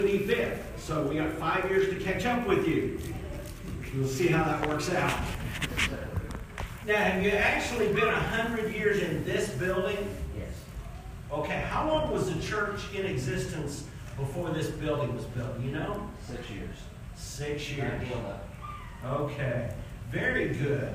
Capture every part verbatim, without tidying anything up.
twenty-fifth, so we got five years to catch up with you. We'll see how that works out. Now, have you actually been a hundred years in this building? Yes. Okay, how long was the church in existence before this building was built? You know? Six years. Six years. nineteen eleven. Okay, very good.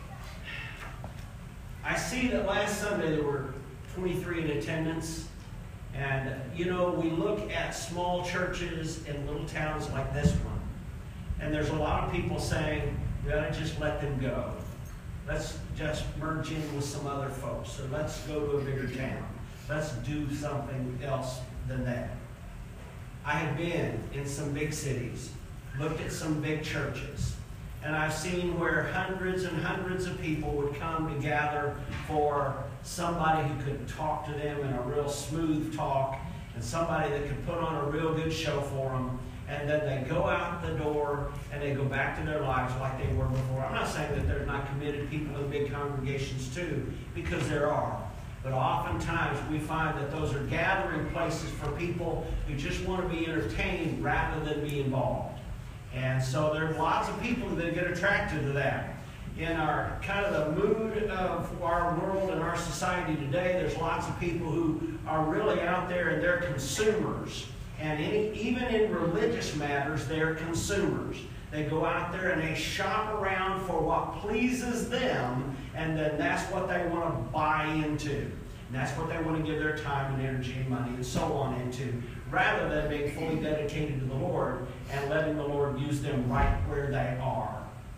I see that last Sunday there were twenty-three in attendance. And, you know, we look at small churches in little towns like this one, and there's a lot of people saying, we ought to just let them go. Let's just merge in with some other folks, or let's go to a bigger town. Let's do something else than that. I have been in some big cities, looked at some big churches, and I've seen where hundreds and hundreds of people would come to gather for somebody who could talk to them in a real smooth talk, and somebody that could put on a real good show for them, and then they go out the door and they go back to their lives like they were before. I'm not saying that there's not committed people in big congregations too, because there are. But oftentimes we find that those are gathering places for people who just want to be entertained rather than be involved. And so there are lots of people that get attracted to that. In our kind of the mood of our world and our society today, there's lots of people who are really out there and they're consumers. And any, even in religious matters, they're consumers. They go out there and they shop around for what pleases them, and then that's what they want to buy into. And that's what they want to give their time and energy and money and so on into, rather than being fully dedicated to the Lord and letting the Lord use them right where they are.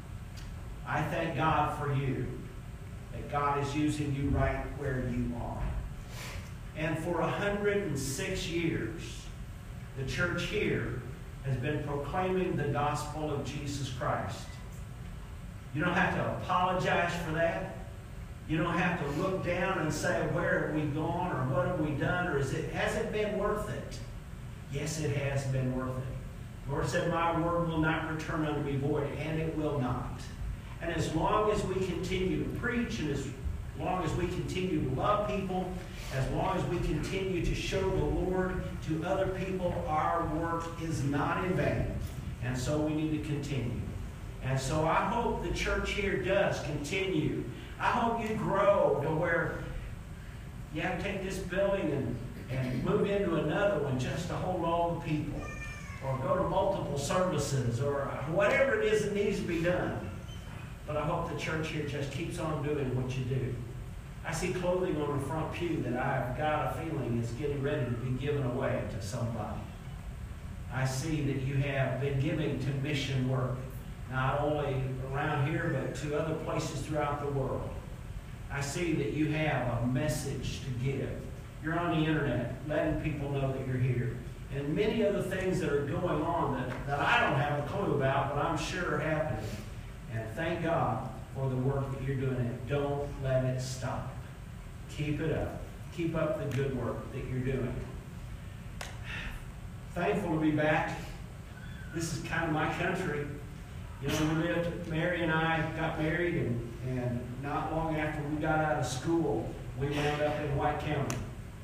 I thank God for you, that God is using you right where you are. And for one hundred six years, the church here has been proclaiming the gospel of Jesus Christ. You don't have to apologize for that. You don't have to look down and say, where have we gone, or what have we done, or is it, has it been worth it? Yes, it has been worth it. The Lord said, my word will not return unto me void, and it will not. And as long as we continue to preach, and as long as we continue to love people, as long as we continue to show the Lord to other people, our work is not in vain. And so we need to continue. And so I hope the church here does continue. I hope you grow to where you have to take this building and, and move into another one just to hold all the people, or go to multiple services, or whatever it is that needs to be done. But I hope the church here just keeps on doing what you do. I see clothing on the front pew that I've got a feeling is getting ready to be given away to somebody. I see that you have been giving to mission work, not only around here, but to other places throughout the world. I see that you have a message to give. You're on the internet, letting people know that you're here. And many other things that are going on that, that I don't have a clue about, but I'm sure are happening. And thank God for the work that you're doing. And don't let it stop. Keep it up. Keep up the good work that you're doing. Thankful to be back. This is kind of my country. You know, we lived, Mary and I got married, and, and not long after we got out of school, we wound up in White County.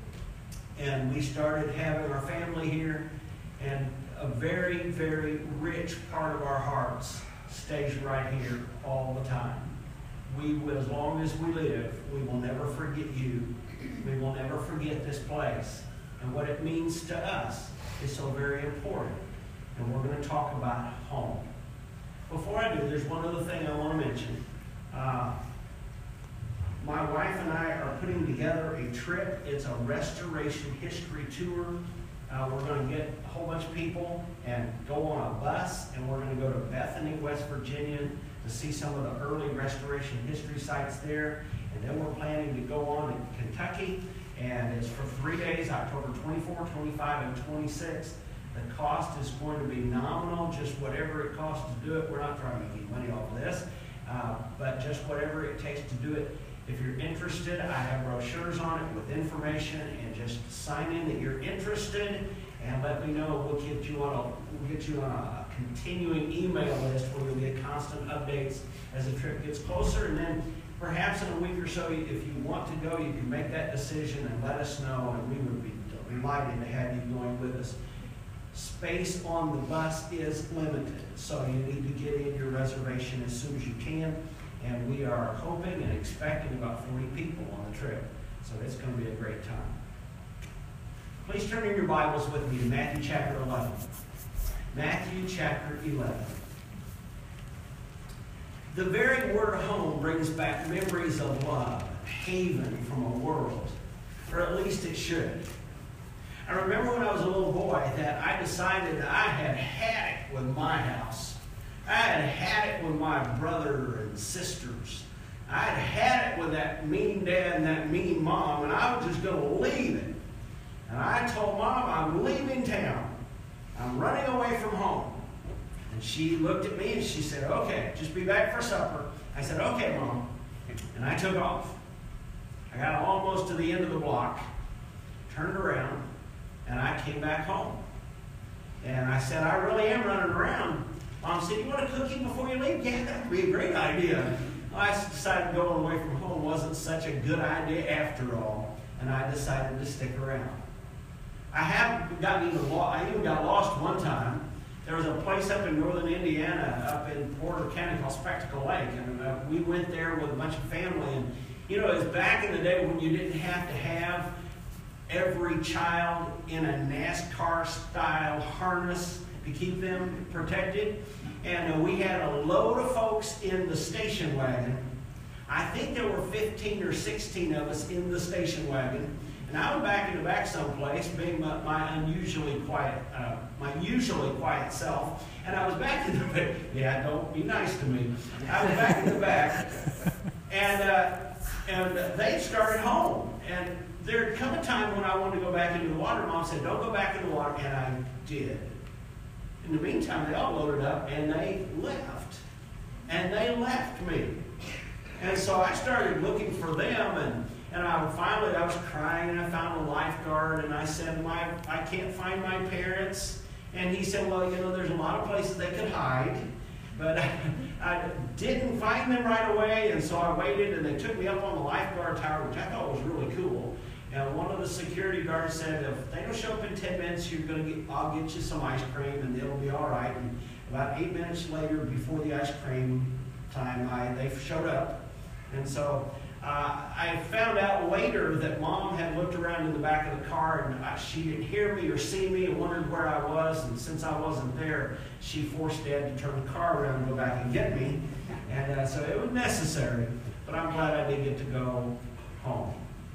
And we started having our family here, and a very, very rich part of our hearts stays right here all the time. We will, as long as we live, we will never forget you. We will never forget this place. And what it means to us is so very important. And we're going to talk about home. Before I do, there's one other thing I want to mention. Uh, my wife and I are putting together a trip. It's a restoration history tour. Uh, we're going to get a whole bunch of people and go on a bus, and we're going to go to Bethany, West Virginia, to see some of the early restoration history sites there. And then we're planning to go on to Kentucky, and it's for three days, October twenty-fourth, twenty-fifth, and twenty-sixth. The cost is going to be nominal, just whatever it costs to do it. We're not trying to make any money off of this, uh, but just whatever it takes to do it. If you're interested, I have brochures on it with information, and just sign in that you're interested, and let me know. We'll get you on a we'll get you on a continuing email list where you'll get constant updates as the trip gets closer. And then perhaps in a week or so, if you want to go, you can make that decision and let us know, and we would be delighted to have you going with us. Space on the bus is limited, so you need to get in your reservation as soon as you can. And we are hoping and expecting about forty people on the trip, so it's going to be a great time. Please turn in your Bibles with me to Matthew chapter eleven. Matthew chapter eleven. The very word home brings back memories of love, haven from a world, or at least it should. I remember when I was a little boy that I decided that I had had it with my house. I had had it with my brother and sisters. I had had it with that mean dad and that mean mom, and I was just going to leave it. And I told Mom, I'm leaving town. I'm running away from home. And she looked at me and she said, okay, just be back for supper. I said, okay, Mom. And I took off. I got almost to the end of the block, turned around, and I came back home. And I said, I really am running around. Mom said, you want a cookie before you leave? Yeah, that would be a great idea. I decided going away from home wasn't such a good idea after all, and I decided to stick around. I have gotten even lost. I even got lost one time. There was a place up in northern Indiana, up in Porter County called Spectacle Lake, and uh, we went there with a bunch of family. And you know, it was back in the day when you didn't have to have every child in a NASCAR-style harness to keep them protected. And uh, we had a load of folks in the station wagon. I think there were fifteen or sixteen of us in the station wagon. And I was back in the back someplace, being my, my unusually quiet, uh, my usually quiet self. And I was back in the back. Yeah, don't be nice to me. I was back in the back, and uh, and they started home. And there had come a time when I wanted to go back into the water. Mom said, "Don't go back in the water," and I did. In the meantime, they all loaded up and they left, and they left me. And so I started looking for them, and. And I finally, I was crying, and I found a lifeguard, and I said, my, I can't find my parents. And he said, well, you know, there's a lot of places they could hide. But I, I didn't find them right away, and so I waited, and they took me up on the lifeguard tower, which I thought was really cool. And one of the security guards said, if they don't show up in ten minutes, you're going to get, I'll get you some ice cream, and it'll be all right. And about eight minutes later, before the ice cream time, I, they showed up. And so... Uh, I found out later that Mom had looked around in the back of the car, and uh, she didn't hear me or see me and wondered where I was. And since I wasn't there, she forced Dad to turn the car around and go back and get me. And uh, so it was necessary, but I'm glad I did get to go home.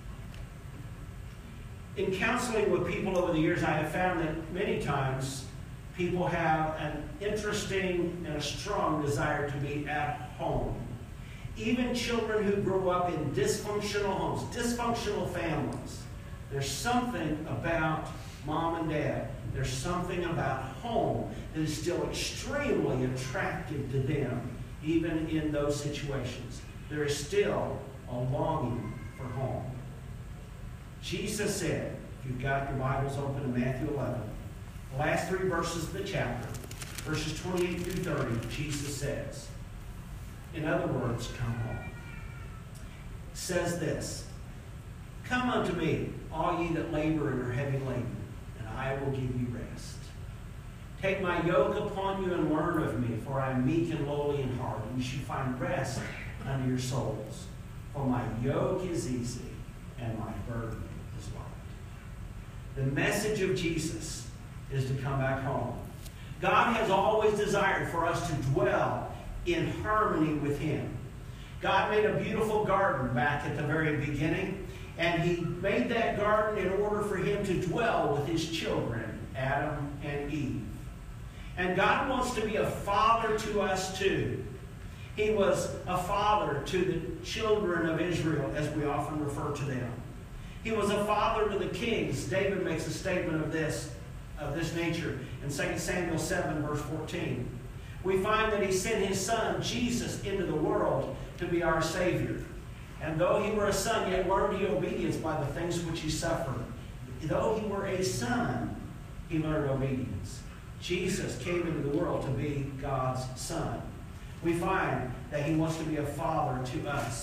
In counseling with people over the years, I have found that many times people have an interesting and a strong desire to be at home. Even children who grow up in dysfunctional homes, dysfunctional families, there's something about Mom and Dad, there's something about home that is still extremely attractive to them, even in those situations. There is still a longing for home. Jesus said, if you've got your Bibles open to Matthew eleven, the last three verses of the chapter, verses twenty-eight through thirty, Jesus says, in other words, come home. Says this, come unto me, all ye that labor and are heavy laden, and I will give you rest. Take my yoke upon you and learn of me, for I am meek and lowly in heart, and you shall find rest unto your souls. For my yoke is easy, and my burden is light. The message of Jesus is to come back home. God has always desired for us to dwell in harmony with Him. God made a beautiful garden back at the very beginning, and He made that garden in order for Him to dwell with His children, Adam and Eve. And God wants to be a father to us too. He was a father to the children of Israel, as we often refer to them. He was a father to the kings. David makes a statement of this, of this nature in Second Samuel seven, verse fourteen. We find that He sent His Son, Jesus, into the world to be our Savior. And though He were a son, yet learned He obedience by the things which He suffered. Though He were a son, He learned obedience. Jesus came into the world to be God's Son. We find that He wants to be a father to us.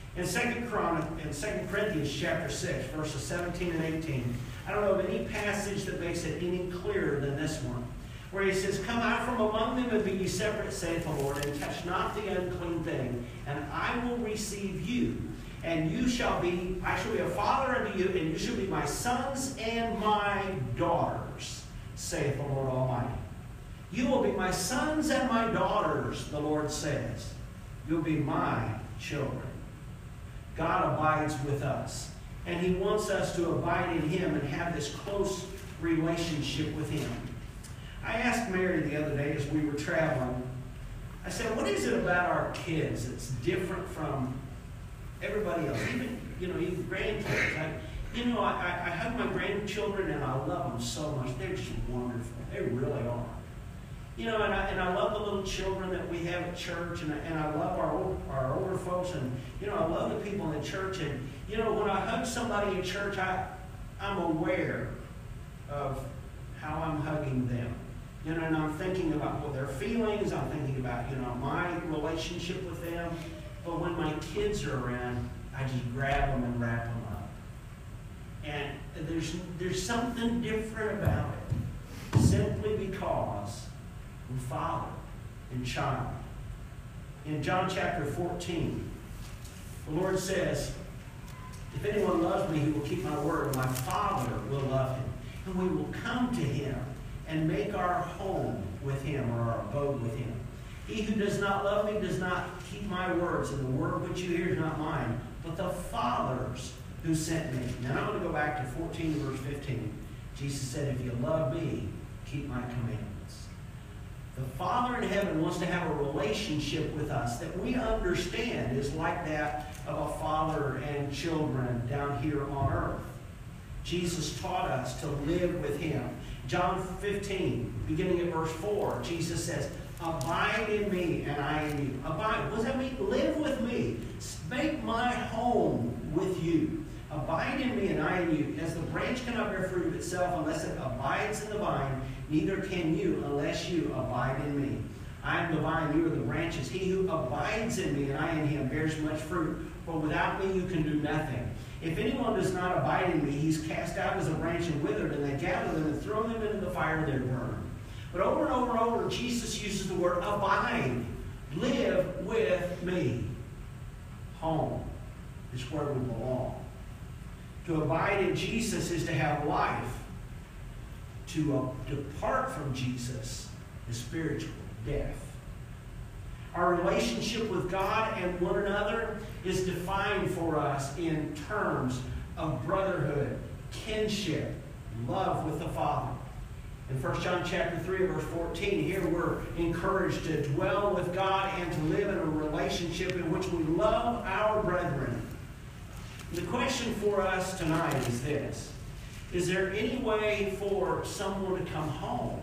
In Second Corinthians chapter six, verses seventeen and eighteen, I don't know of any passage that makes it any clearer than this one, where he says, "Come out from among them and be ye separate, saith the Lord, and touch not the unclean thing, and I will receive you. And you shall be, I shall be a father unto you, and you shall be my sons and my daughters, saith the Lord Almighty." You will be my sons and my daughters, the Lord says. You'll be my children. God abides with us, and he wants us to abide in him and have this close relationship with him. I asked Mary the other day as we were traveling, I said, what is it about our kids that's different from everybody else? Even, you know, even grandkids. I, you know, I, I hug my grandchildren and I love them so much. They're just wonderful. They really are. You know, and I, and I love the little children that we have at church, and I, and I love our, old, our older folks, and, you know, I love the people in the church. And, you know, when I hug somebody in church, I, I'm aware of how I'm hugging them. You know, and I'm thinking about what their feelings, I'm thinking about, you know, my relationship with them. But when my kids are around, I just grab them and wrap them up. And there's, there's something different about it, simply because we father and child. In John chapter fourteen, the Lord says, "If anyone loves me, he will keep my word, and my Father will love him. And we will come to him and make our home with him," or our abode with him. "He who does not love me does not keep my words, and the word which you hear is not mine, but the Father's who sent me." Now I'm going to go back to fourteen, verse fifteen. Jesus said, "If you love me, keep my commandments." The Father in heaven wants to have a relationship with us that we understand is like that of a father and children down here on earth. Jesus taught us to live with him. John fifteen, beginning at verse four, Jesus says, "Abide in me and I in you." Abide. What does that mean? Live with me. Make my home with you. Abide in me and I in you. As the branch cannot bear fruit of itself unless it abides in the vine, neither can you unless you abide in me. I am the vine, you are the branches. He who abides in me and I in him bears much fruit, for without me you can do nothing. If anyone does not abide in me, he's cast out as a branch and withered, and they gather them and throw them into the fire, they're burned. But over and over and over, Jesus uses the word abide. Live with me. Home is where we belong. To abide in Jesus is to have life. To uh, depart from Jesus is spiritual death. Our relationship with God and one another is defined for us in terms of brotherhood, kinship, love with the Father. In First John chapter three, verse fourteen, here we're encouraged to dwell with God and to live in a relationship in which we love our brethren. The question for us tonight is this: is there any way for someone to come home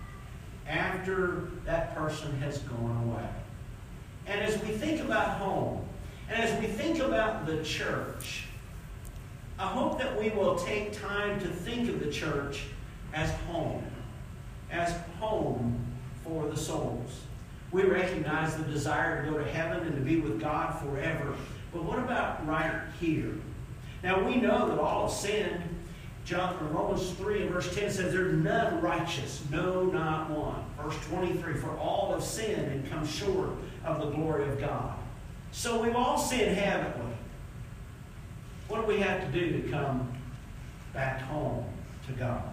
after that person has gone away? And as we think about home, and as we think about the church, I hope that we will take time to think of the church as home, as home for the souls. We recognize the desire to go to heaven and to be with God forever. But what about right here? Now we know that all have sinned. John, Romans three and verse ten says, "There's none righteous, no, not one." Verse twenty-three, "For all have sinned and come short of the glory of God." So we've all sinned, haven't we? What do we have to do to come back home to God?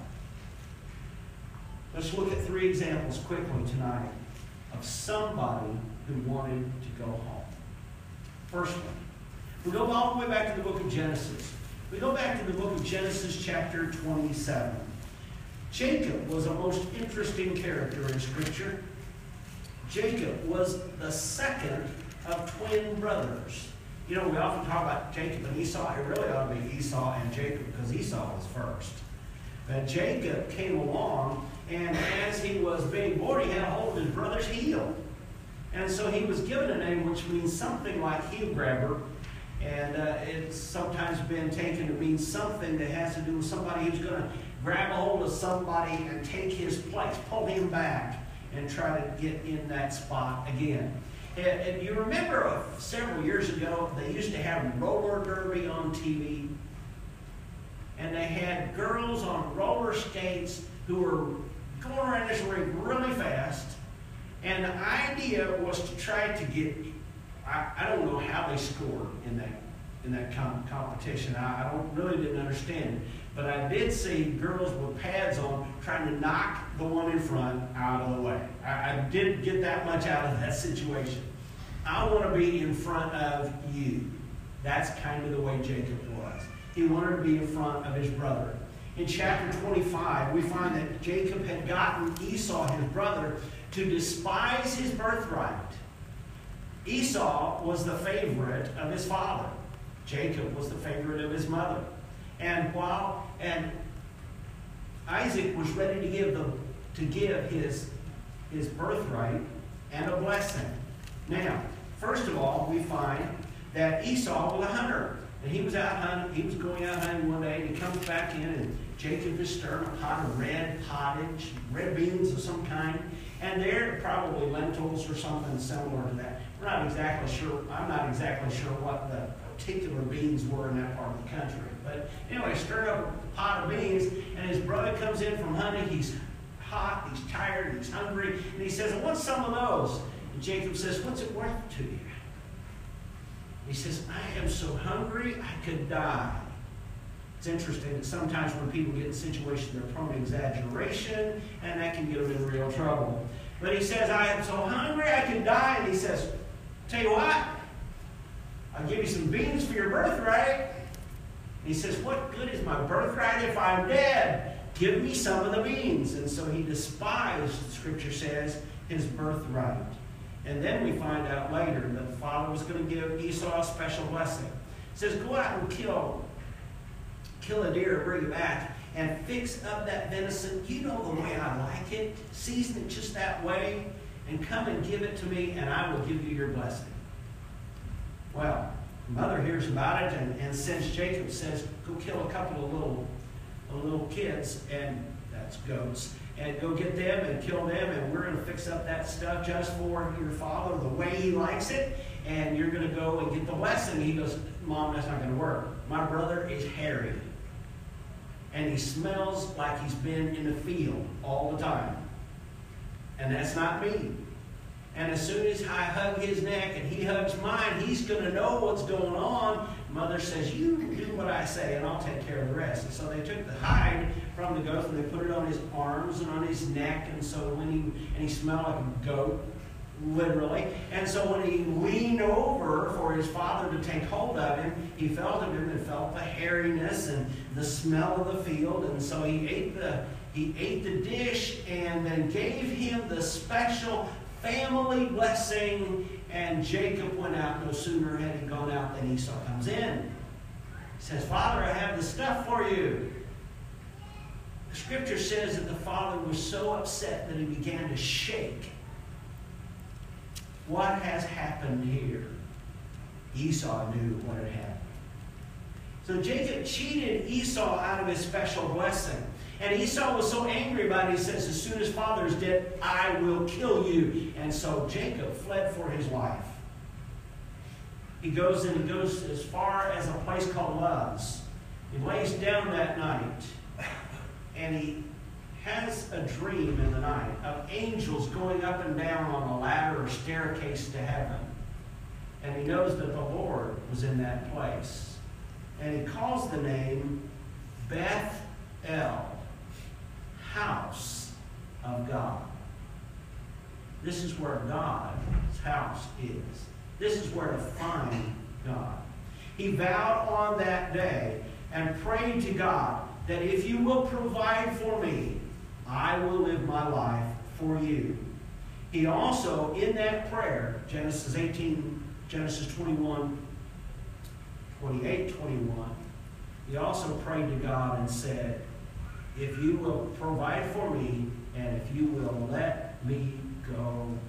Let's look at three examples quickly tonight of somebody who wanted to go home. First one, we go all the way back to the book of Genesis. We go back to the book of Genesis chapter twenty-seven. Jacob was a most interesting character in Scripture. Jacob was the second of twin brothers. You know, we often talk about Jacob and Esau. It really ought to be Esau and Jacob because Esau was first. But Jacob came along, and as he was being born, he had a hold of his brother's heel. And so he was given a name which means something like heel grabber. And uh, it's sometimes been taken to mean something that has to do with somebody who's going to grab a hold of somebody and take his place, pull him back, and try to get in that spot again. And, and you remember uh, several years ago, they used to have roller derby on T V. And they had girls on roller skates who were going around this ring really fast. And the idea was to try to get, I, I don't know how they scored in that in that com competition. I, I don't really didn't understand it. But I did see girls with pads on trying to knock the one in front out of the way. I, I did get that much out of that situation. I want to be in front of you. That's kind of the way Jacob was. He wanted to be in front of his brother. In chapter twenty-five, we find that Jacob had gotten Esau, his brother, to despise his birthright. Esau was the favorite of his father. Jacob was the favorite of his mother. And while and Isaac was ready to give the to give his his birthright and a blessing. Now, first of all, we find that Esau was a hunter. And he was out hunting, he was going out hunting one day, and he comes back in, and Jacob is stirring a pot of red pottage, red beans of some kind, and they're probably lentils or something similar to that. We're not exactly sure, I'm not exactly sure what the particular beans were in that part of the country. But anyway, stirred up a pot of beans, and his brother comes in from hunting. He's hot, he's tired, he's hungry, and he says, I want some of those. And Jacob says, what's it worth to you? He says, I am so hungry I could die. It's interesting that sometimes when people get in situations, they're prone to exaggeration, and that can get them in real trouble. But he says, I am so hungry I could die. And he says, tell you what, I'll give you some beans for your birthright. And he says, what good is my birthright if I'm dead? Give me some of the beans. And so he despised, Scripture says, his birthright. And then we find out later that the father was going to give Esau a special blessing. He says, go out and kill, kill a deer, bring it back, and fix up that venison. You know the way I like it. Season it just that way, and come and give it to me, and I will give you your blessing. Well, mother hears about it, and, and since Jacob says, go kill a couple of little, of little kids, and that's goats, and go get them and kill them, and we're going to fix up that stuff just for your father the way he likes it, and you're going to go and get the blessing. He goes, Mom, that's not going to work. My brother is hairy, and he smells like he's been in the field all the time, and that's not me. And as soon as I hug his neck and he hugs mine, he's going to know what's going on. Mother says, you do what I say and I'll take care of the rest. And so they took the hide from the goat and they put it on his arms and on his neck. And so when he, and he smelled like a goat, literally. And so when he leaned over for his father to take hold of him, he felt of him and felt the hairiness and the smell of the field. And so he ate the, he ate the dish and then gave him the special family blessing, and Jacob went out. No sooner had he gone out than Esau comes in. He says, Father, I have the stuff for you. The Scripture says that the father was so upset that he began to shake. What has happened here? Esau knew what had happened. So Jacob cheated Esau out of his special blessing. And Esau was so angry about it, he says, as soon as father is dead, I will kill you. And so Jacob fled for his life. He goes and he goes as far as a place called Luz. He lays down that night, and he has a dream in the night of angels going up and down on a ladder or staircase to heaven. And he knows that the Lord was in that place. And he calls the name Beth-El, house of God. This is where God's house is. This is where to find God. He vowed on that day and prayed to God that if you will provide for me, I will live my life for you. He also, in that prayer, Genesis eighteen, Genesis twenty-one, twenty-eight, twenty-one, he also prayed to God and said, if you will provide for me, and if you will let me go home.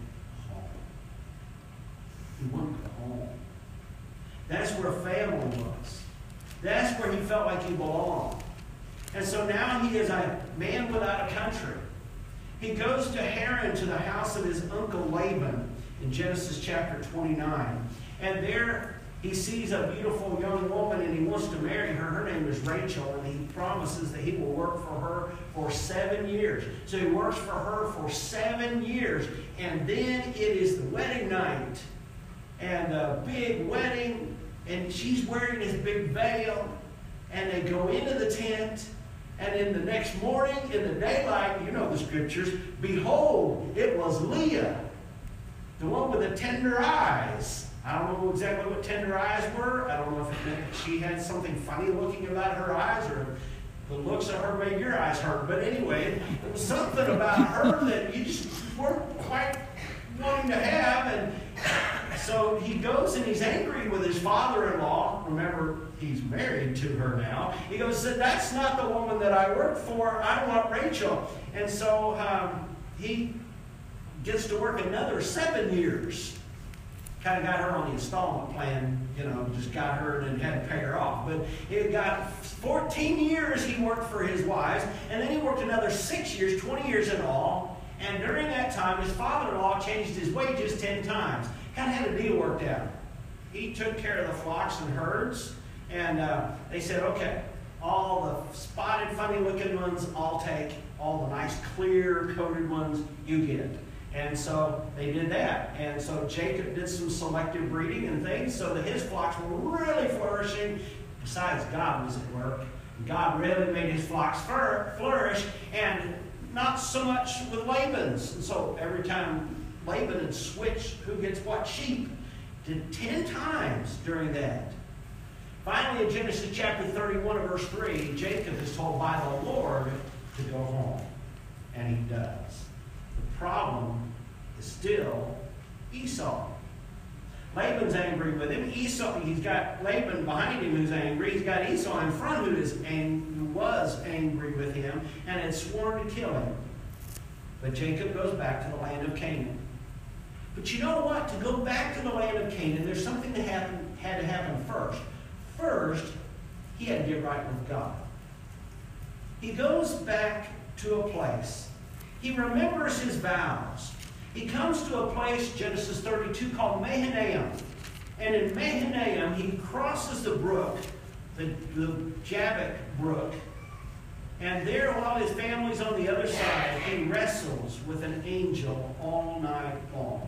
He wanted to go home. That's where family was. That's where he felt like he belonged. And so now he is a man without a country. he goes to Haran, to the house of his uncle Laban, in Genesis chapter twenty-nine. And there he sees a beautiful young woman, and he wants to marry her. Her name is Rachel, and he promises that he will work for her for seven years. So he works for her for seven years, and then it is the wedding night, and a big wedding, and she's wearing this big veil, and they go into the tent, and in the next morning, in the daylight, you know the scriptures, behold, it was Leah, the one with the tender eyes. I don't know exactly what tender eyes were. I don't know if it meant that she had something funny looking about her eyes, or the looks of her made your eyes hurt. But anyway, it was something about her that you just weren't quite wanting to have. And so he goes and he's angry with his father-in-law. Remember, he's married to her now. He goes, that's not the woman that I work for. I want Rachel. And so um, he gets to work another seven years. Kind of got her on the installment plan, you know, just got her and then had to pay her off. But it got fourteen years he worked for his wives, and then he worked another six years, twenty years in all. And during that time, his father-in-law changed his wages ten times. Kind of had a deal worked out. He took care of the flocks and herds, and uh, they said, okay, all the spotted, funny-looking ones I'll take. All the nice, clear-coated ones you get. And so they did that. And so Jacob did some selective breeding and things so that his flocks were really flourishing. Besides, God was at work. God really made his flocks flourish, and not so much with Laban's. And so every time Laban had switched who gets what sheep, did ten times during that. Finally, in Genesis chapter thirty-one and verse three, Jacob is told by the Lord to go home. And he does. Problem is still Esau. Laban's angry with him. Esau, he's got Laban behind him who's angry. He's got Esau in front who is ang- who was angry with him and had sworn to kill him. But Jacob goes back to the land of Canaan. But you know what? To go back to the land of Canaan, there's something that happened, had to happen first. First, he had to get right with God. He goes back to a place. He remembers his vows. He comes to a place, Genesis thirty-two, called Mahanaim. And in Mahanaim, he crosses the brook, the, the Jabbok brook. And there, while his family's on the other side, he wrestles with an angel all night long.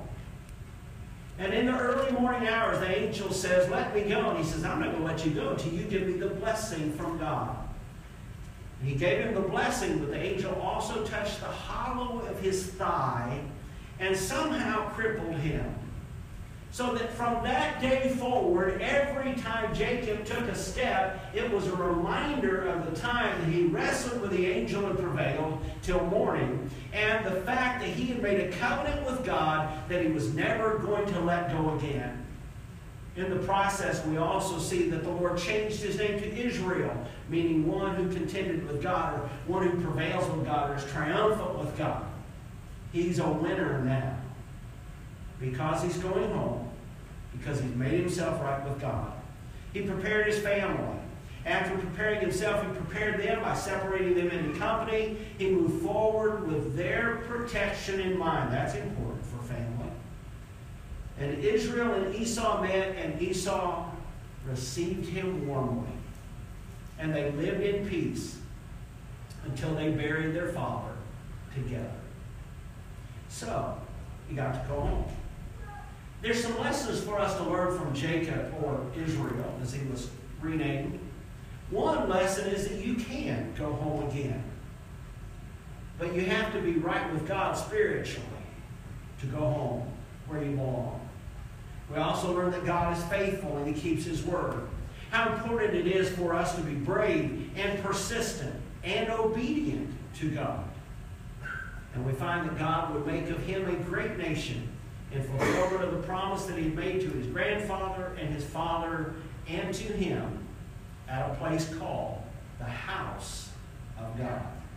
And in the early morning hours, the angel says, let me go. And he says, I'm not going to let you go until you give me the blessing from God. He gave him the blessing, but the angel also touched the hollow of his thigh and somehow crippled him. So that from that day forward, every time Jacob took a step, it was a reminder of the time that he wrestled with the angel and prevailed till morning, and the fact that he had made a covenant with God that he was never going to let go again. In the process, we also see that the Lord changed his name to Israel, meaning one who contended with God, or one who prevails with God, or is triumphant with God. He's a winner now. Because he's going home, because he's made himself right with God. He prepared his family. After preparing himself, he prepared them by separating them into company. He moved forward with their protection in mind. That's important for family. And Israel and Esau met, and Esau received him warmly. And they lived in peace until they buried their father together. So, he got to go home. There's some lessons for us to learn from Jacob, or Israel, as he was renamed. One lesson is that you can go home again. But you have to be right with God spiritually to go home where you belong. We also learn that God is faithful and he keeps his word. How important it is for us to be brave and persistent and obedient to God. And we find that God would make of him a great nation in fulfillment of the promise that he made to his grandfather and his father and to him at a place called the house of God.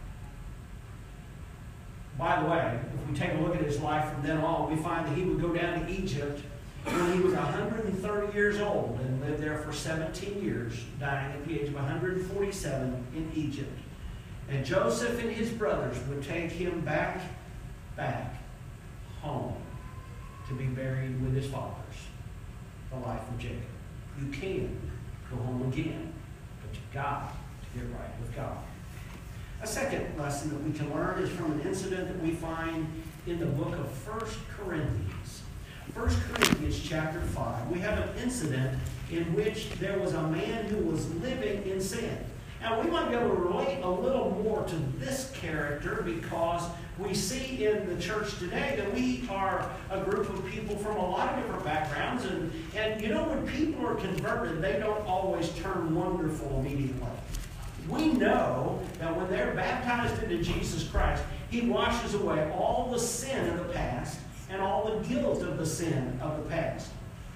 By the way, if we take a look at his life from then on, we find that he would go down to Egypt when he was one hundred thirty years old and lived there for seventeen years, dying at the age of one hundred forty-seven in Egypt. And Joseph and his brothers would take him back back home to be buried with his fathers, the life of Jacob. You can go home again, but you've got to get right with God. A second lesson that we can learn is from an incident that we find in the book of First Corinthians. First Corinthians chapter five. We have an incident in which there was a man who was living in sin. Now, we might be able to relate a little more to this character because we see in the church today that we are a group of people from a lot of different backgrounds. And, and you know, when people are converted, they don't always turn wonderful immediately. We know that when they're baptized into Jesus Christ, He washes away all the sin of the past and all the guilt of the sin of the past.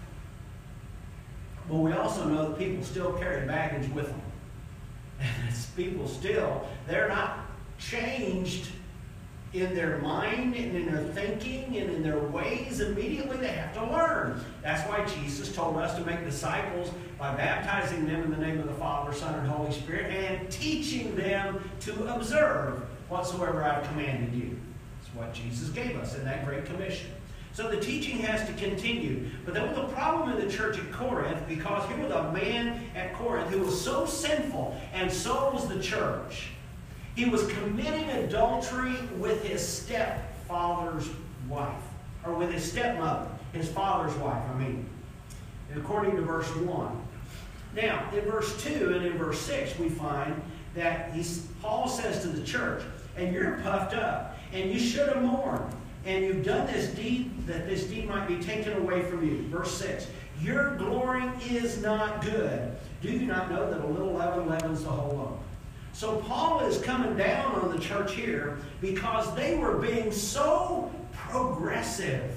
But we also know that people still carry baggage with them. And it's people still, they're not changed in their mind and in their thinking and in their ways immediately. They have to learn. That's why Jesus told us to make disciples by baptizing them in the name of the Father, Son, and Holy Spirit, and teaching them to observe whatsoever I've commanded you. That's what Jesus gave us in that Great Commission. So the teaching has to continue. But there was a problem in the church at Corinth because here was a man at Corinth who was so sinful, and so was the church. He was committing adultery with his stepfather's wife, or with his stepmother, his father's wife, I mean, according to verse one. Now, in verse two and in verse six, we find that he's, Paul says to the church, and you're puffed up, and you should have mourned, and you've done this deed that this deed might be taken away from you. Verse six, your glorying is not good. Do you not know that a little leaven leavens the whole lump? So Paul is coming down on the church here because they were being so progressive.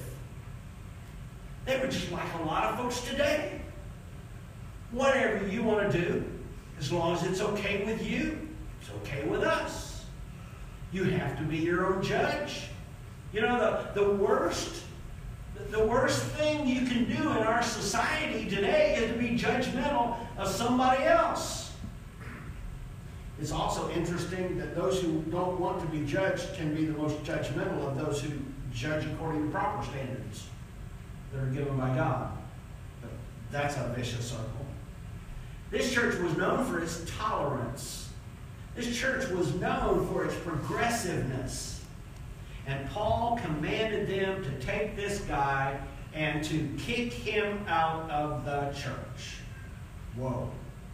They were just like a lot of folks today. Whatever you want to do, as long as it's okay with you, it's okay with us. You have to be your own judge. You know, the, the worst the worst thing you can do in our society today is to be judgmental of somebody else. It's also interesting that those who don't want to be judged can be the most judgmental of those who judge according to proper standards that are given by God. But that's a vicious circle. This church was known for its tolerance. This church was known for its progressiveness. And Paul commanded them to take this guy and to kick him out of the church. Whoa.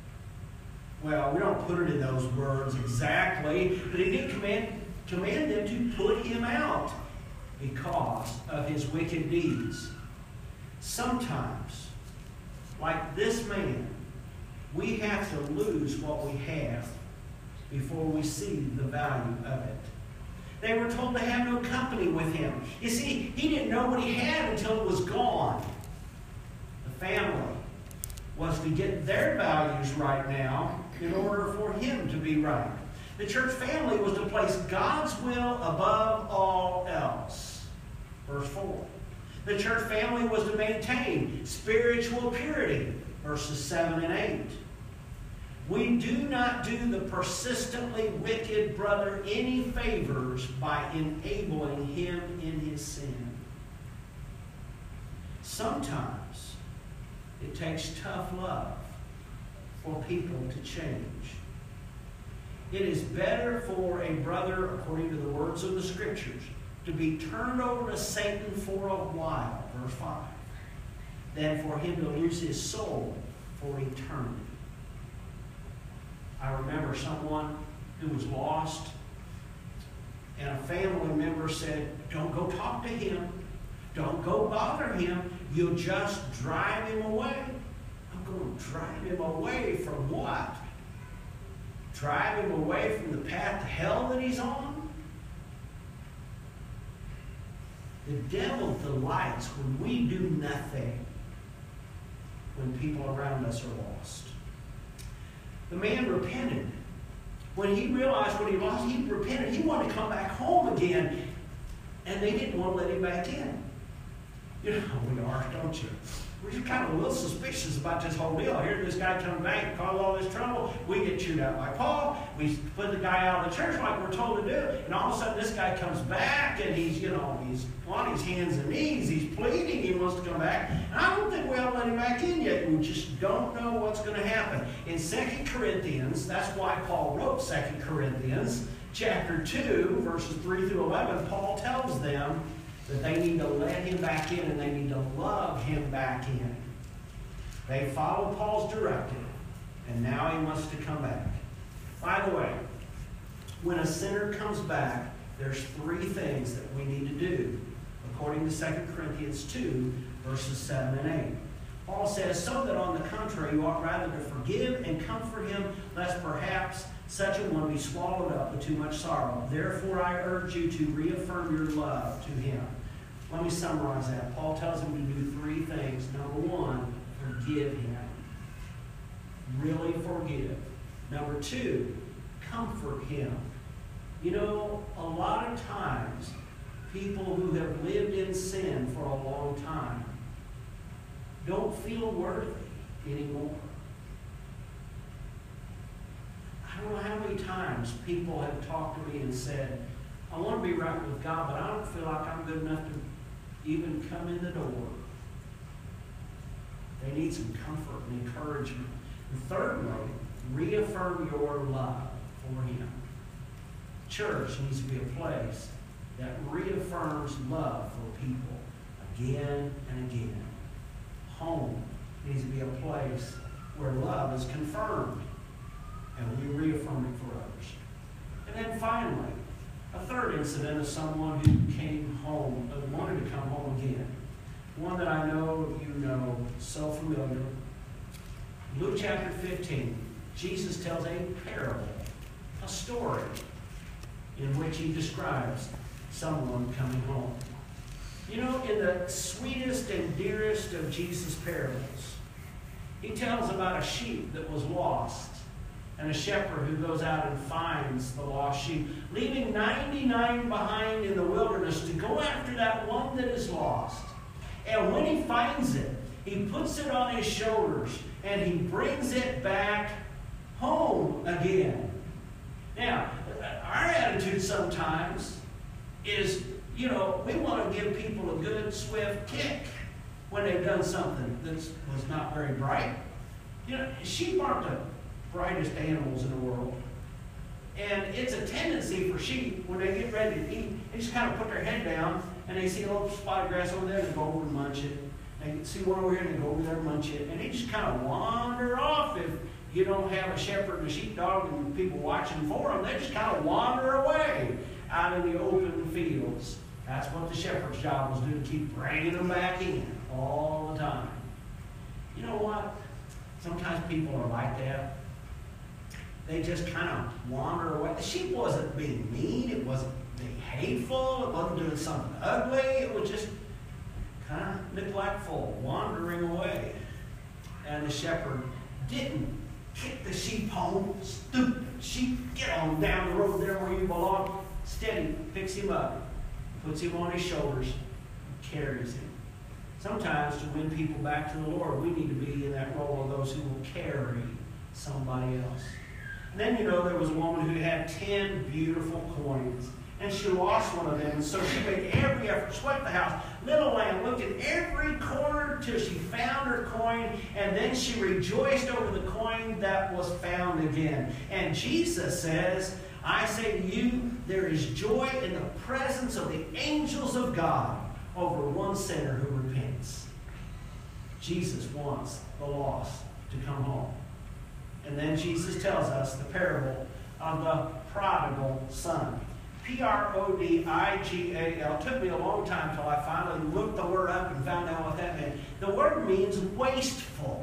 Well, we don't put it in those words exactly, but he did command, command them to put him out because of his wicked deeds. Sometimes, like this man, we have to lose what we have before we see the value of it. They were told to have no company with him. You see, he didn't know what he had until it was gone. The family was to get their values right now in order for him to be right. The church family was to place God's will above all else. Verse four. The church family was to maintain spiritual purity. Verses seven and eight. We do not do the persistently wicked brother any favors by enabling him in his sin. Sometimes it takes tough love for people to change. It is better for a brother, according to the words of the Scriptures, to be turned over to Satan for a while, verse five, than for him to lose his soul for eternity. I remember someone who was lost, and a family member said, don't go talk to him. Don't go bother him. You'll just drive him away. I'm going to drive him away from what? Drive him away from the path to hell that he's on? The devil delights when we do nothing, when people around us are lost. The man repented. When he realized what he lost, he repented. He wanted to come back home again, and they didn't want to let him back in. You know how we are, don't you? we're just kind of a little suspicious about this whole deal. Here this guy comes back and causes all this trouble. We get chewed out by Paul. We put the guy out of the church like we're told to do. And all of a sudden this guy comes back and he's, you know, he's on his hands and knees. He's pleading. He wants to come back. And I don't think we ought to let him back in yet. We just don't know what's going to happen. In Second Corinthians, that's why Paul wrote Second Corinthians, chapter two, verses three through eleven, Paul tells them that they need to let him back in and they need to love him back in. They followed Paul's directive, and now he wants to come back. By the way, when a sinner comes back, there's three things that we need to do, according to Second Corinthians two, verses seven and eight. Paul says, so that on the contrary, you ought rather to forgive and comfort him, lest perhaps such a one be swallowed up with too much sorrow. Therefore, I urge you to reaffirm your love to him. Let me summarize that. Paul tells him to do three things. Number one, forgive him. Really forgive. Number two, comfort him. You know, a lot of times, people who have lived in sin for a long time don't feel worthy anymore. I don't know how many times people have talked to me and said, I want to be right with God, but I don't feel like I'm good enough to even come in the door. They need some comfort and encouragement. And thirdly, reaffirm your love for him. Church needs to be a place that reaffirms love for people again and again. Home needs to be a place where love is confirmed and we reaffirm it for others. And then finally, a third incident of someone who came home, uh, wanted to come home again. One that I know you know so familiar. Luke chapter fifteen, Jesus tells a parable, a story, in which he describes someone coming home. You know, in the sweetest and dearest of Jesus' parables, he tells about a sheep that was lost and a shepherd who goes out and finds the lost sheep, leaving ninety-nine behind in the wilderness to go after that one that is lost. And when he finds it, he puts it on his shoulders and he brings it back home again. Now, our attitude sometimes is, you know, we want to give people a good, swift kick when they've done something that was not very bright. You know, sheep aren't the brightest animals in the world. And it's a tendency for sheep, when they get ready to eat, they just kind of put their head down and they see a little spot of grass over there and they go over and munch it. They see one over here and they go over there and munch it. And they just kind of wander off. If you don't have a shepherd and a sheepdog and people watching for them, they just kind of wander away out in the open fields. That's what the shepherd's job was to do, to keep bringing them back in all the time. You know what? Sometimes people are like that. They just kind of wander away. The sheep wasn't being mean. It wasn't being hateful. It wasn't doing something ugly. It was just kind of neglectful, wandering away. And the shepherd didn't kick the sheep home. Stupid sheep, get on down the road there where you belong. Instead, he picks him up, puts him on his shoulders, and carries him. Sometimes to win people back to the Lord, we need to be in that role of those who will carry somebody else. And then, you know, there was a woman who had ten beautiful coins, and she lost one of them, and so she made every effort, swept the house, little lamb, looked at every corner till she found her coin, and then she rejoiced over the coin that was found again. And Jesus says, I say to you, there is joy in the presence of the angels of God over one sinner who repents. Jesus wants the lost to come home. And then Jesus tells us the parable of the prodigal son. P R O D I G A L. It took me a long time until I finally looked the word up and found out what that meant. The word means wasteful.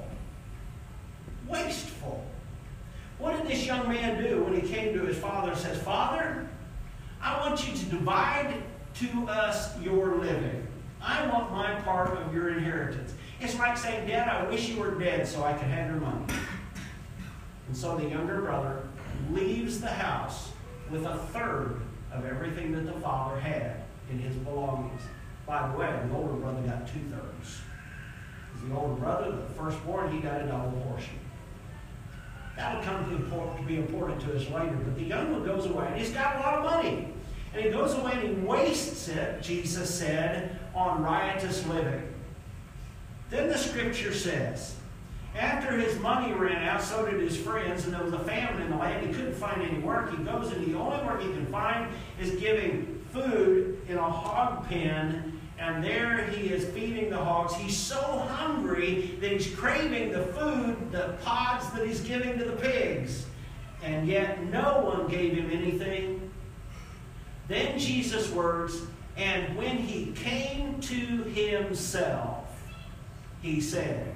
Wasteful. What did this young man do when he came to his father and says, Father, I want you to divide to us your living. I want my part of your inheritance. It's like saying, Dad, I wish you were dead so I could have your money. And so the younger brother leaves the house with a third of everything that the father had in his belongings. By the way, the older brother got two-thirds. Because the older brother, the firstborn, he got a double portion. That'll come to, import, to be important to us later. But the young one goes away, and he's got a lot of money. And he goes away and he wastes it, Jesus said, on riotous living. Then the scripture says, after his money ran out, so did his friends, and there was a famine in the land. He couldn't find any work. He goes, and the only work he can find is giving food in a hog pen, and there he is feeding the hogs. He's so hungry that he's craving the food, the pods that he's giving to the pigs. And yet no one gave him anything. Then Jesus' words, and when he came to himself, he said.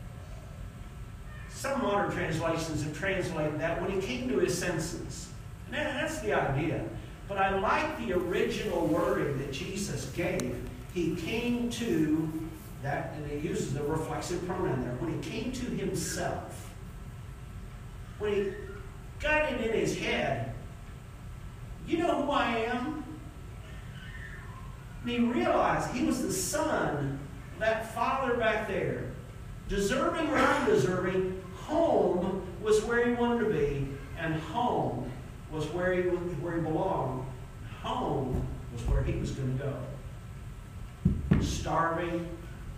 Some modern translations have translated that when he came to his senses. Now, that's the idea. But I like the original wording that Jesus gave. He came to, that, and he uses the reflexive pronoun there. When he came to himself. When he got it in his head, you know who I am? And he realized he was the son of that father back there. Deserving or undeserving, home was where he wanted to be, and home was where he, where he belonged. Home was where he was going to go. Starving,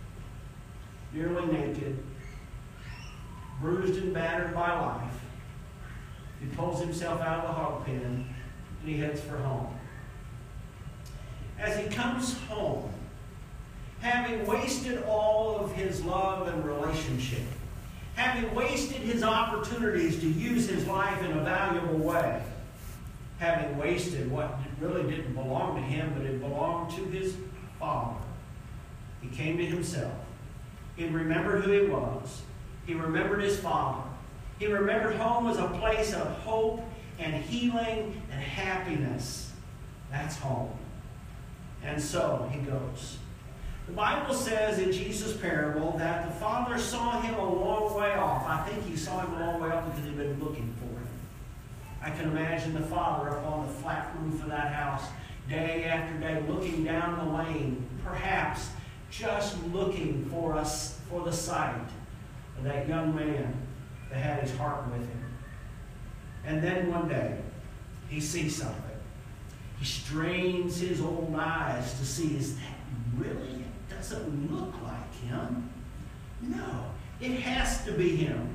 nearly naked, bruised and battered by life, he pulls himself out of the hog pen and he heads for home. As he comes home, having wasted all of his love and relationship, having wasted his opportunities to use his life in a valuable way, having wasted what really didn't belong to him, but it belonged to his father, he came to himself. He remembered who he was. He remembered his father. He remembered home was a place of hope and healing and happiness. That's home. And so he goes. The Bible says in Jesus' parable that the father saw him a long way off. I think he saw him a long way off because he'd been looking for him. I can imagine the father up on the flat roof of that house day after day looking down the lane, perhaps just looking for us for the sight of that young man that had his heart with him. And then one day he sees something. He strains his old eyes to see, is that really? It doesn't look like him. No, it has to be him.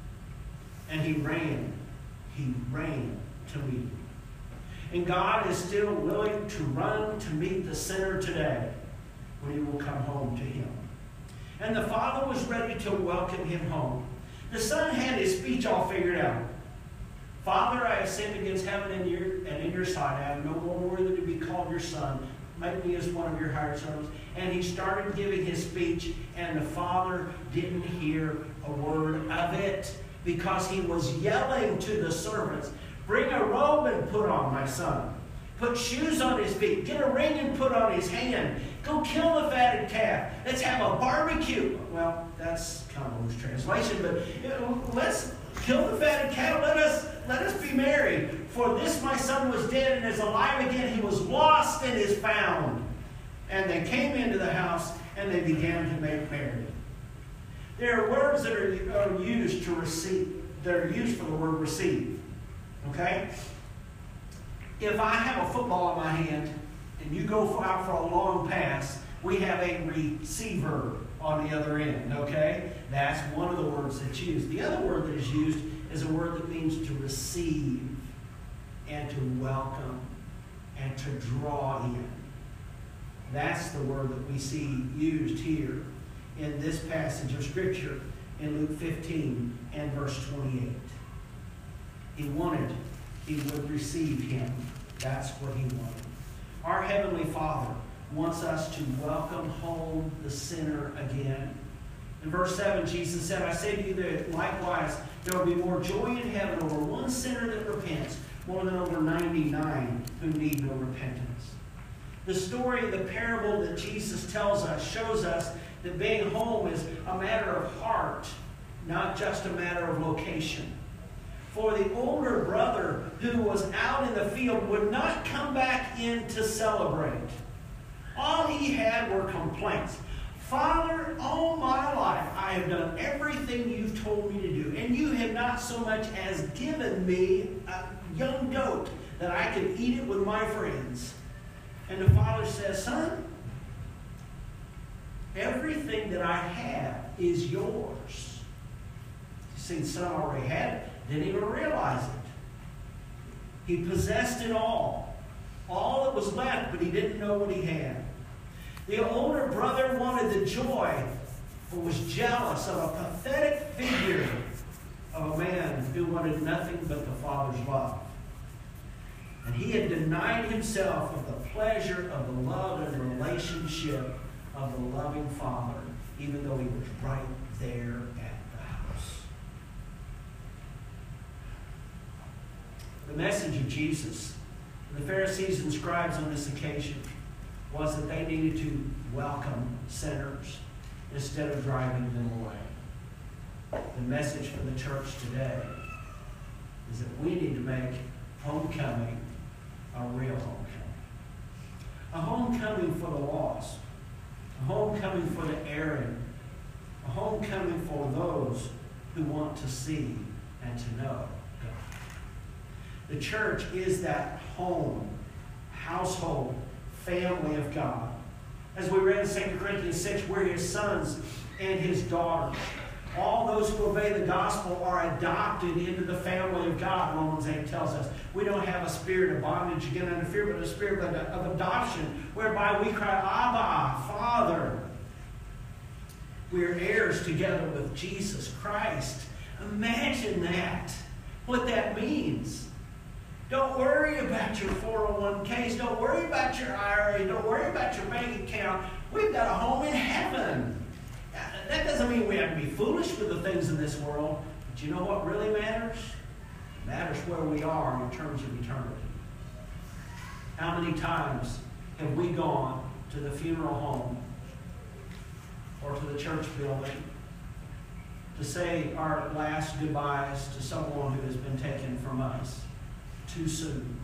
And he ran. He ran to meet him. And God is still willing to run to meet the sinner today when he will come home to him. And the father was ready to welcome him home. The son had his speech all figured out. Father, I have sinned against heaven and, your, and in your sight. I am no more worthy to be called your son. Make me as one of your hired servants. And he started giving his speech, and the father didn't hear a word of it because he was yelling to the servants, bring a robe and put on, my son. Put shoes on his feet. Get a ring and put on his hand. Go kill the fatted calf. Let's have a barbecue. Well, that's kind of a loose translation, but you know, let's kill the fatted calf. Let us, let us be merry. For this my son was dead and is alive again. He was lost and is found. And they came into the house and they began to make merry. There are words that are, are used to receive. That are used for the word receive. Okay? If I have a football in my hand and you go out for a long pass, we have a receiver on the other end, okay? That's one of the words that's used. The other word that is used is a word that means to receive and to welcome and to draw in. That's the word that we see used here in this passage of Scripture in Luke fifteen and verse twenty-eight. He wanted he would receive him. That's what he wanted. Our Heavenly Father wants us to welcome home the sinner again. In verse seven, Jesus said, I say to you that likewise there will be more joy in heaven over one sinner that repents, more than over ninety-nine who need no repentance. The story, the parable that Jesus tells us, shows us that being home is a matter of heart, not just a matter of location. For the older brother who was out in the field would not come back in to celebrate. All he had were complaints. Father, all my life I have done everything you've told me to do, and you have not so much as given me a young goat that I could eat it with my friends. And the father says, son, everything that I have is yours. You see, the son already had it, didn't even realize it. He possessed it all. All that was left, but he didn't know what he had. The older brother wanted the joy, but was jealous of a pathetic figure of a man who wanted nothing but the father's love. And he had denied himself of the pleasure of the love and relationship of the loving father, even though he was right there at the house. The message of Jesus, the Pharisees and scribes on this occasion, was that they needed to welcome sinners instead of driving them away. The message for the church today is that we need to make homecoming a real homecoming. A homecoming for the lost. A homecoming for the erring. A homecoming for those who want to see and to know God. The church is that home, household, family of God. As we read in Second Corinthians six, we're his sons and his daughters. All those who obey the gospel are adopted into the family of God, Romans eight tells us. We don't have a spirit of bondage again under fear, but a spirit of, of adoption, whereby we cry, Abba, Father. We are heirs together with Jesus Christ. Imagine that, what that means. Don't worry about your four oh one k's. Don't worry about your I R A. Don't worry about your bank account. We've got a home in heaven. That doesn't mean we have to be foolish with the things in this world. But you know what really matters? It matters where we are in terms of eternity. How many times have we gone to the funeral home or to the church building to say our last goodbyes to someone who has been taken from us too soon?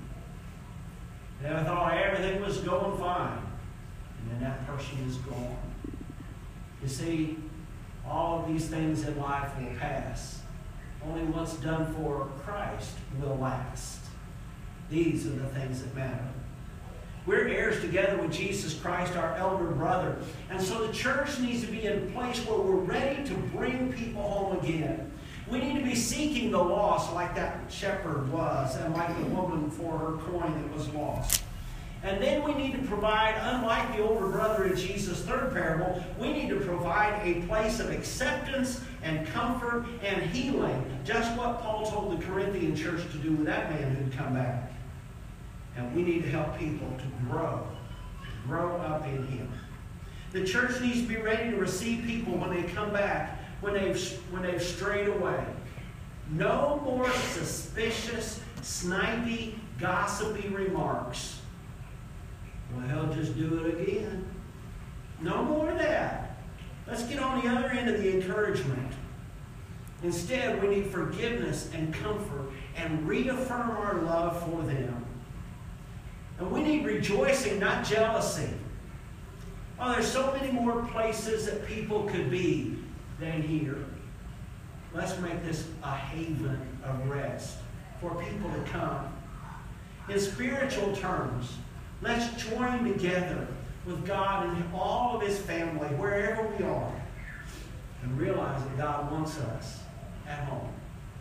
And I thought everything was going fine. And then that person is gone. You see, all of these things in life will pass. Only what's done for Christ will last. These are the things that matter. We're heirs together with Jesus Christ, our elder brother. And so the church needs to be in a place where we're ready to bring people home again. We need to be seeking the lost like that shepherd was, and like the woman for her coin that was lost. And then we need to provide, unlike the older brother in Jesus' third parable, we need to provide a place of acceptance and comfort and healing. Just what Paul told the Corinthian church to do with that man who'd come back. And we need to help people to grow, to grow up in him. The church needs to be ready to receive people when they come back, when they've, when they've strayed away. No more suspicious, snipey, gossipy remarks. Well, he'll just do it again. No more of that. Let's get on the other end of the encouragement. Instead, we need forgiveness and comfort and reaffirm our love for them. And we need rejoicing, not jealousy. Oh, there's so many more places that people could be than here. Let's make this a haven of rest for people to come. In spiritual terms, let's join together with God and all of his family, wherever we are, and realize that God wants us at home.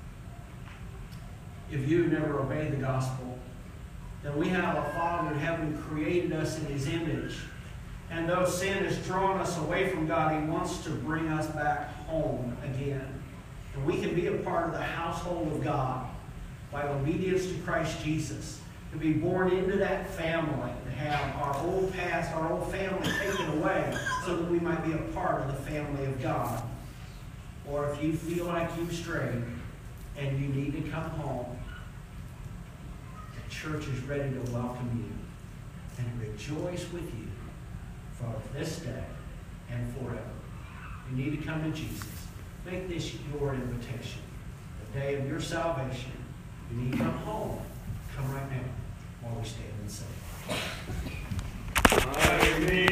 If you never obeyed the gospel, then we have a Father in heaven who created us in his image. And though sin has drawn us away from God, he wants to bring us back home again. And we can be a part of the household of God by obedience to Christ Jesus. To be born into that family, to have our old past, our old family taken away so that we might be a part of the family of God. Or if you feel like you've strayed and you need to come home, the church is ready to welcome you and rejoice with you for this day and forever. You need to come to Jesus. Make this your invitation. The day of your salvation. You need to come home. Come right now while we stand and sing.